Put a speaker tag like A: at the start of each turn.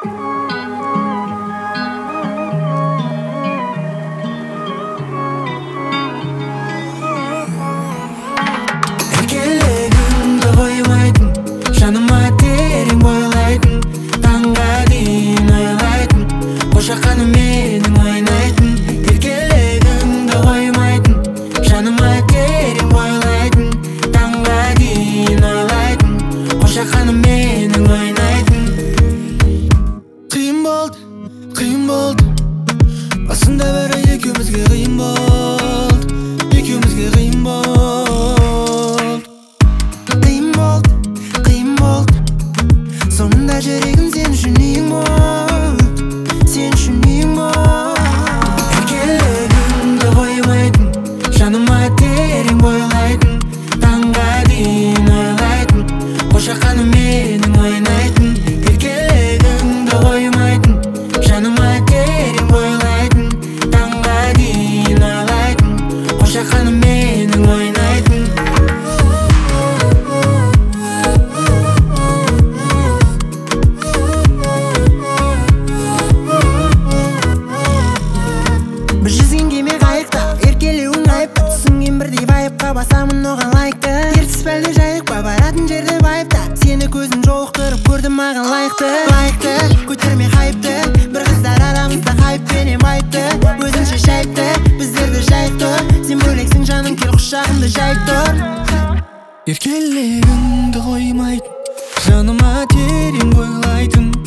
A: Erkelegimdi koymaydın, жаныма терең бойлайтын, таңға дейін ойлайтын, қошақаны менің ойнайтын. Еркелегімді қоймайтын, жаныма терең бойлайтын, таңға дейін ойлайтын, қошақаны менің ойнайтын. Қиын болды, басында бәрі екеумізге қиын болды, екеумізге қиын болды. Сонында жүрегім сен үшін ең болды, сен үшін ең болды. Еркелегімді қоймайтын, жаныма терең бойлайтын, таңға дейін ойлайтын, қошақаны менің ойнайтын. Еркелегімді қоймайтын, жаныма терең бойлайтын, таңға дейін ойлайтын, қошақаны менің ойнайтын. Біз жүзген кеме қайықта, еркелеуің айыпта, түсінген бірдей вайыпқа басамын оған лайықты. Ертіс пәлде жайық па, баратын жерде байыпта, сені көзім жолықтырып көрдім маған лайықты. Көтерме хайыпты, бір қыздар арамызда хайыппенен байыпты. Өзінше шайыпты, біздерді жайық тұр, сен бөлексің жаным, кел құшағымды жайып тұр. Еркелегімді қоймайтын, жаныма терең бойлайтын,